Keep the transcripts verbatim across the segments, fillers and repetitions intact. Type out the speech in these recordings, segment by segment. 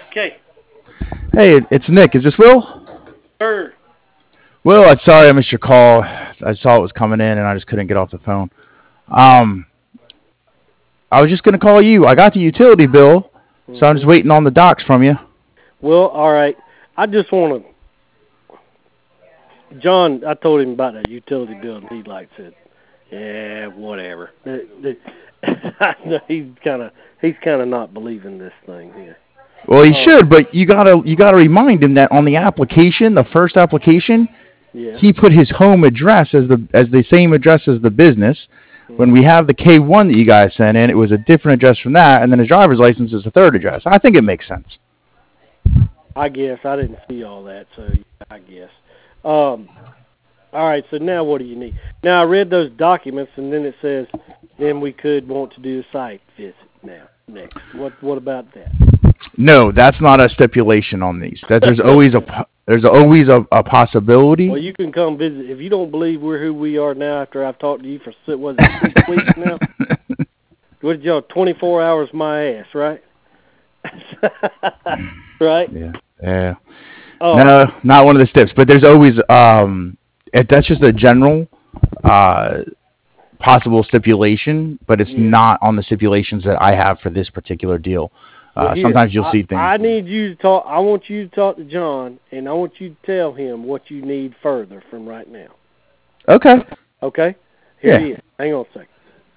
Okay. Hey, it's Nick. Is this Will? Sir. Will, I'm sorry I missed your call. I saw it was coming in, and I just couldn't get off the phone. Um, I was just going to call you. I got the utility bill, so I'm just waiting on the docs from you. Well, all right. I just want to... John, I told him about that utility bill, and he like said, yeah, whatever. he's kind of he's kind of not believing this thing here. Well, he um, should, but you gotta you gotta remind him that on the application, the first application, yeah. he put his home address as the as the same address as the business. Mm-hmm. When we have the K one that you guys sent in, it was a different address from that, and then his driver's license is a third address. I think it makes sense. I guess I didn't see all that, so I guess. Um, all right, so now what do you need? Now I read those documents, and then it says, then we could want to do a site visit now next. What what about that? No, that's not a stipulation on these. That there's always a there's always a, a possibility. Well, you can come visit if you don't believe we're who we are now. After I've talked to you for what is it, six weeks now. What did y'all twenty-four hours my ass, right? Right? Yeah. Yeah. Oh. No, not one of the steps. But there's always um, it, that's just a general uh, possible stipulation, but it's yeah. not on the stipulations that I have for this particular deal. Uh, well, here, sometimes you'll I, see things. I need you to talk. I want you to talk to John, and I want you to tell him what you need further from right now. Okay. Okay. Here yeah. he is. Hang on a second.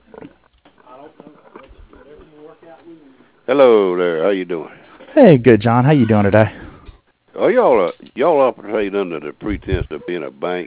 Hello there. How you doing? Hey, good, John. How you doing today? Are y'all uh, y'all operate under the pretense of being a bank?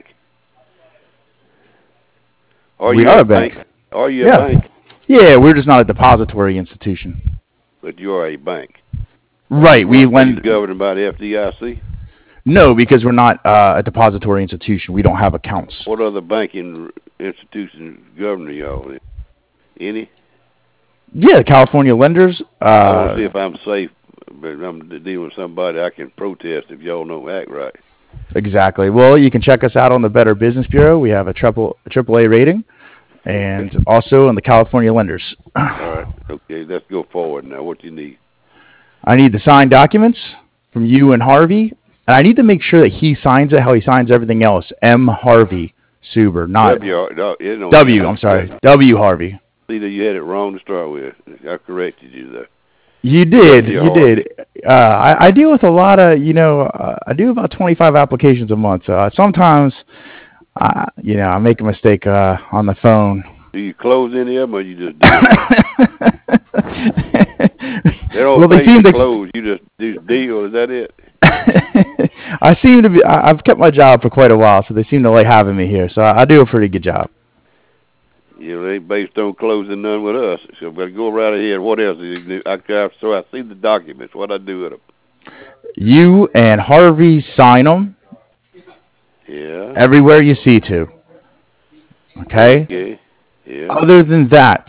Are we you are a a bank. bank? Are you yeah. a bank? Yeah, we're just not a depository institution. But you are a bank. Right. We lend. Governed by the F D I C? No, because we're not uh, a depository institution. We don't have accounts. What other banking institutions govern y'all? Any? Yeah, California lenders. Uh, I want to see if I'm safe, but I'm dealing with somebody I can protest if y'all don't act right. Exactly. Well, you can check us out on the Better Business Bureau. We have a triple a triple A rating, and also on the California lenders. All right. Okay. Let's go forward now. What do you need? I need the signed documents from you and Harvey, and I need to make sure that he signs it how he signs everything else. M. Harvey Suber, not W. No, you know, W. I'm sorry, W. Harvey. See that you had it wrong to start with. I corrected you there. You did. W. You Harvey. did. Uh, I, I deal with a lot of, you know, uh, I do about twenty-five applications a month. Uh, sometimes, uh, you know, I make a mistake uh, on the phone. Do you close any of them, or you just do it? They don't well, they seem to close. You just do deal. Is that it? I seem to be. I, I've kept my job for quite a while, so they seem to like having me here. So I, I do a pretty good job. You know, they ain't based on closing none with us. So, but go right ahead. What else? I, so I see the documents. What I do with them? You and Harvey sign them. Yeah. Everywhere you see to. Okay. Okay. Yeah. Other than that,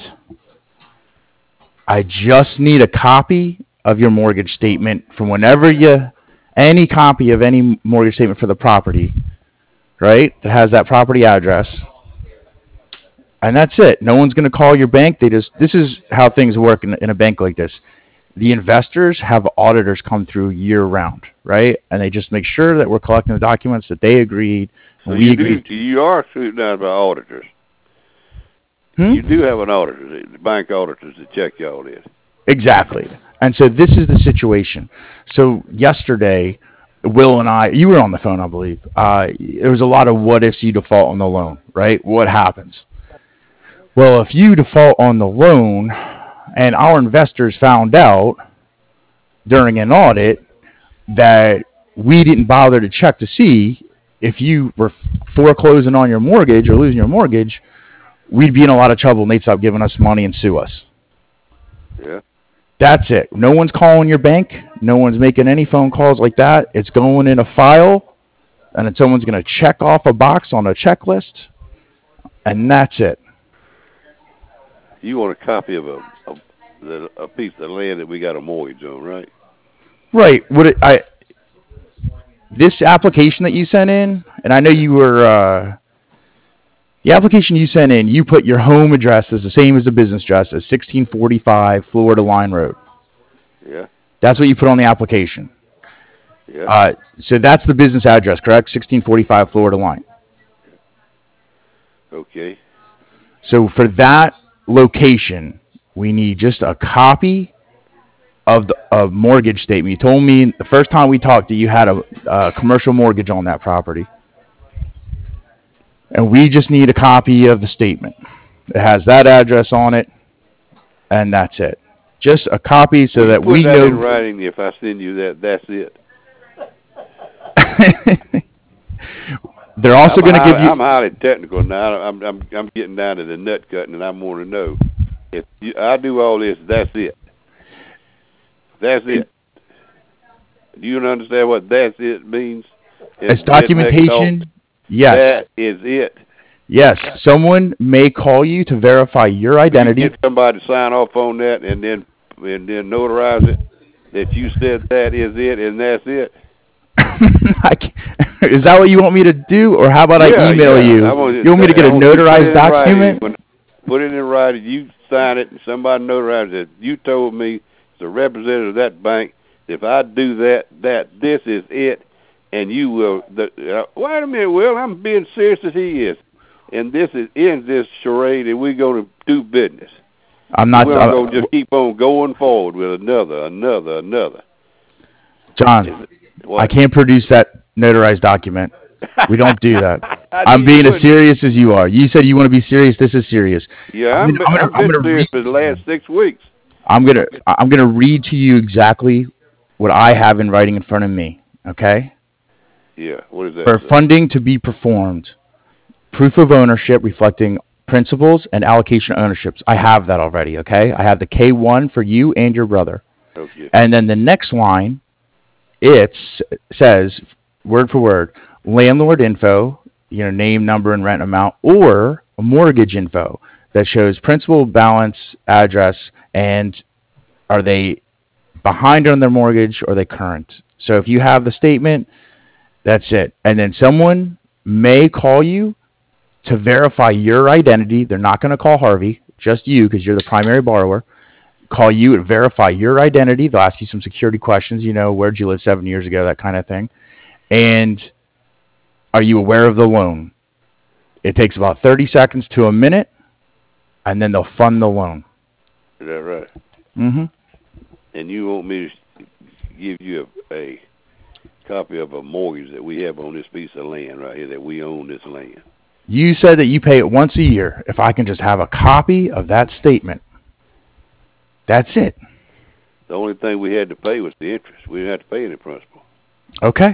I just need a copy of your mortgage statement from whenever you, any copy of any mortgage statement for the property, right? That has that property address. And that's it. No one's going to call your bank. They just, this is how things work in, in a bank like this. The investors have auditors come through year round, right? And they just make sure that we're collecting the documents that they agreed. So we you agreed. do, you are scrutinized by auditors. Hmm? You do have an auditor, the bank auditors that check y'all in. Exactly. And so this is the situation. So yesterday, Will and I, you were on the phone, I believe. Uh, there was a lot of what ifs you default on the loan, right? What happens? Well, if you default on the loan and our investors found out during an audit that we didn't bother to check to see if you were foreclosing on your mortgage or losing your mortgage, we'd be in a lot of trouble and they'd stop giving us money and sue us. Yeah. That's it. No one's calling your bank. No one's making any phone calls like that. It's going in a file, and then someone's going to check off a box on a checklist, and that's it. You want a copy of a, a, a piece of land that we got a mortgage on, right? Right. What it, I this application that you sent in, and I know you were uh, the application you sent in. You put your home address as the same as the business address as sixteen forty-five Florida Line Road. Yeah. That's what you put on the application. Yeah. Uh, so that's the business address, correct? sixteen forty-five Florida line. Okay. So for that location, we need just a copy of the of mortgage statement. You told me the first time we talked that you had a, a commercial mortgage on that property. And we just need a copy of the statement. It has that address on it, and that's it. Just a copy so Will that put we that know. in writing if I send you that. That's it. They're also going to give you. I'm highly technical now. I'm I'm I'm getting down to the nut cutting, and I want to know if you, I do all this. That's it. That's it. Do you understand what that's it means? It's documentation. Yes. That is it. Yes. Someone may call you to verify your identity. You get somebody to sign off on that, and then and then notarize it that you said that is it, and that's it. I can't, is that what you want me to do, or how about yeah, I email yeah. you? I want you want me to get a notarized document? Writing, put it in writing. You sign it, and somebody notarizes it. You told me, as a representative of that bank, if I do that, that this is it, and you will. The, uh, wait a minute, Will. I'm being serious as he is, and this is ends this charade, and we're going to do business. I'm not. We're uh, going to just keep on going forward with another, another, another. John, I can't produce that notarized document. We don't do that. I'm being as serious as you are. You said you want to be serious. This is serious. Yeah, I'm, I'm, gonna, I've been I'm serious for the last six weeks. I'm gonna I'm gonna read to you exactly what I have in writing in front of me. Okay. Yeah. What is that? For funding to be performed, proof of ownership reflecting principals and allocation ownerships. I have that already. Okay. I have the K one for you and your brother. Okay. And then the next line, it says word for word, landlord info, you know, name, number, and rent amount, or a mortgage info that shows principal, balance, address, and are they behind on their mortgage or are they current. So if you have the statement, that's it. And then someone may call you to verify your identity. They're not going to call Harvey, just you, because you're the primary borrower. Call you and verify your identity. They'll ask you some security questions, you know, where'd you live seven years ago, that kind of thing. And are you aware of the loan? It takes about thirty seconds to a minute, and then they'll fund the loan. Is that right? Mm-hmm. And you want me to give you a, a copy of a mortgage that we have on this piece of land right here, that we own this land? You said that you pay it once a year. If I can just have a copy of that statement, that's it. The only thing we had to pay was the interest. We didn't have to pay any principal. Okay.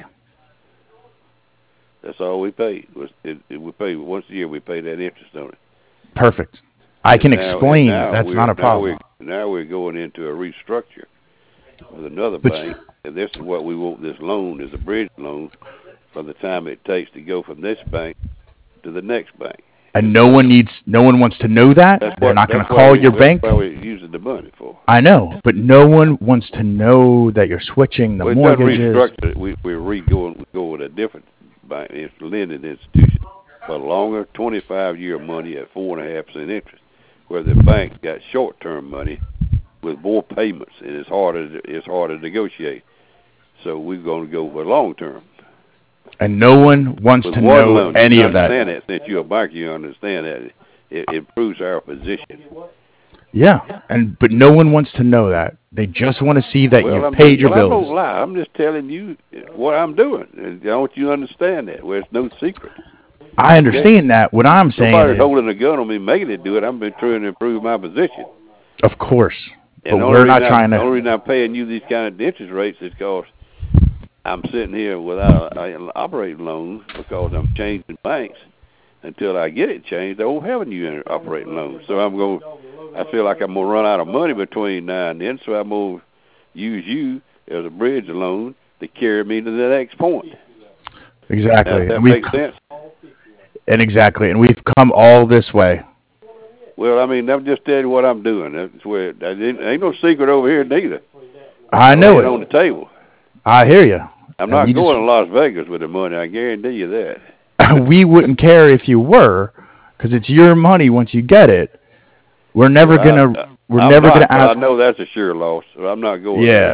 That's all we paid. Was it, it, we paid once a year. We pay that interest on it. Perfect. I can now, explain. That's not a now problem. We're, now we're going into a restructure with another but bank, and this is what we want. This loan is a bridge loan from the time it takes to go from this bank to the next bank. And no one needs, no one wants to know that. That's They're what, not going to that's call we, your that's bank. That's what we're using the money for. I know, but no one wants to know that you're switching the well, mortgages. Restructured. We, we're re-going, we go with a different bank. It's a lending institution for longer, twenty-five year money at four and a half percent interest, where the bank got short-term money with more payments, and it's harder. To, it's harder to negotiate. So we're going to go for long-term. And no one wants with to one know loan, any you of that. Understand that. Since you're a banker, you understand that. It improves our position. Yeah, and but no one wants to know that. They just want to see that well, you've I'm paid just, your well, bills. I don't lie. I'm just telling you what I'm doing. And I want you to understand that. Where it's no secret. I understand okay? that. What I'm saying Nobody's is, holding a gun on me making it do it. I'm been trying to improve my position. Of course, and but we're not trying I'm, to. The only reason I'm paying you these kind of interest rates is because I'm sitting here without an operating loan because I'm changing banks. Until I get it changed, I won't have a new operating loan. So I'm going. I feel like I'm going to run out of money between now and then. So I'm going to use you as a bridge loan to carry me to the next point. Exactly. Now, that and makes sense. And exactly, and we've come all this way. Well, I mean, I'm just telling you what I'm doing. That's where there ain't no secret over here neither. I know it on the table. I hear you. I'm not going just... to Las Vegas with the money. I guarantee you that. We wouldn't care if you were, because it's your money once you get it. We're never well, gonna. I, we're I'm never not, gonna ask. I know that's a sure loss. So I'm not going. Yeah, there.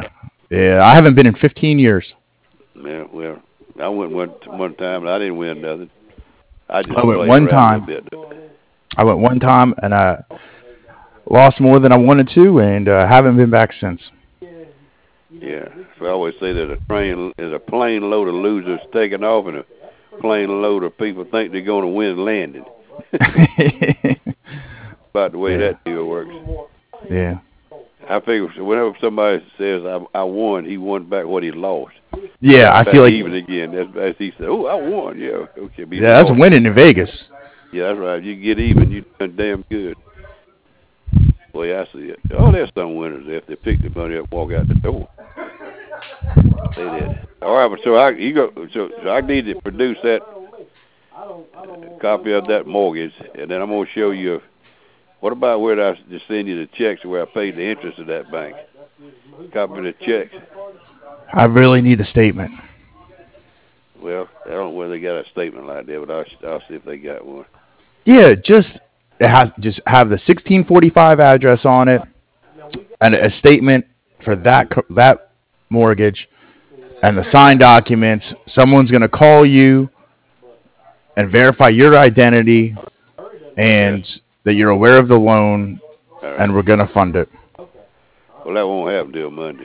Yeah, I haven't been in fifteen years. Yeah, well, I went one one time and I didn't win nothing. I just I went played one around time. a little bit. I went one time and I lost more than I wanted to, and uh, haven't been back since. Yeah, so I always say that a train is a plane load of losers taking off, and a plane load of people think they're going to win landing. About the way Yeah. that deal works. Yeah. I figure whenever somebody says I, I won, he won back what he lost. Yeah, I back feel like even again. That's as he said. Oh, I won. Yeah, okay. Be yeah, that's lost. winning in Vegas. Yeah, that's right. You get even, you done damn good. The way I see it. Oh, there's some winners if they pick the money up and walk out the door. They did. All right, but so I you go. So, so I need to produce that uh, copy of that mortgage, and then I'm gonna show you. What about where I just send you the checks where I paid the interest of that bank? Copy of the checks. I really need a statement. Well, I don't know whether they got a statement like that, but I'll, I'll see if they got one. Yeah, just it has just have the sixteen forty-five address on it, and a statement for that co- that mortgage, and the signed documents. Someone's gonna call you and verify your identity, and Yeah. that you're aware of the loan, All right. and we're gonna fund it. Well, that won't happen till Monday.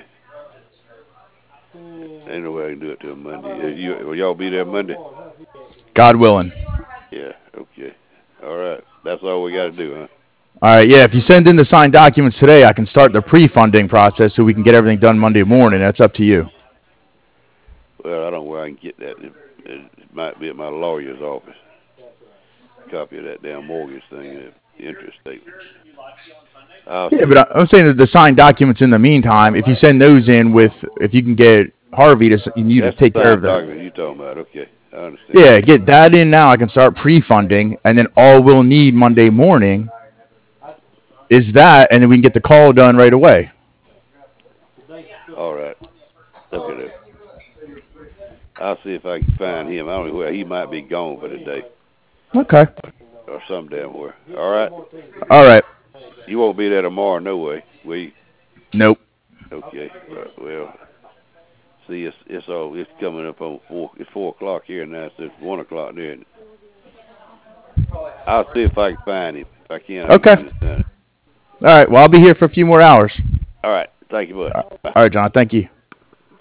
Ain't no way I can do it till Monday. You, will y'all be there Monday? God willing. Yeah. Okay. All right. That's all we got to do, huh? All right, yeah. If you send in the signed documents today, I can start the pre-funding process so we can get everything done Monday morning. That's up to you. Well, I don't know where I can get that. It, it might be at my lawyer's office. Copy of that damn mortgage thing, the interest statement. I'll Yeah, see. but I- I'm saying that the signed documents in the meantime, if you send those in with, if you can get Harvey to, s- you to That's take the care signed of that. document you talking about. Okay, I understand. Yeah, get that in now. I can start pre-funding, and then all we'll need Monday morning is that, and then we can get the call done right away. All right. Look at it. I'll see if I can find him. I don't know where he might be gone for the day Okay. or some damn where. All right. All right. You won't be there tomorrow, no way. We Nope. okay. Right, well, see, it's it's all it's coming up on four. It's four o'clock here now. So it's one o'clock there. I'll see if I can find him. If I can, I'll Okay. get it done. All right. Well, I'll be here for a few more hours. All right. Thank you, bud. All right, John. Thank you.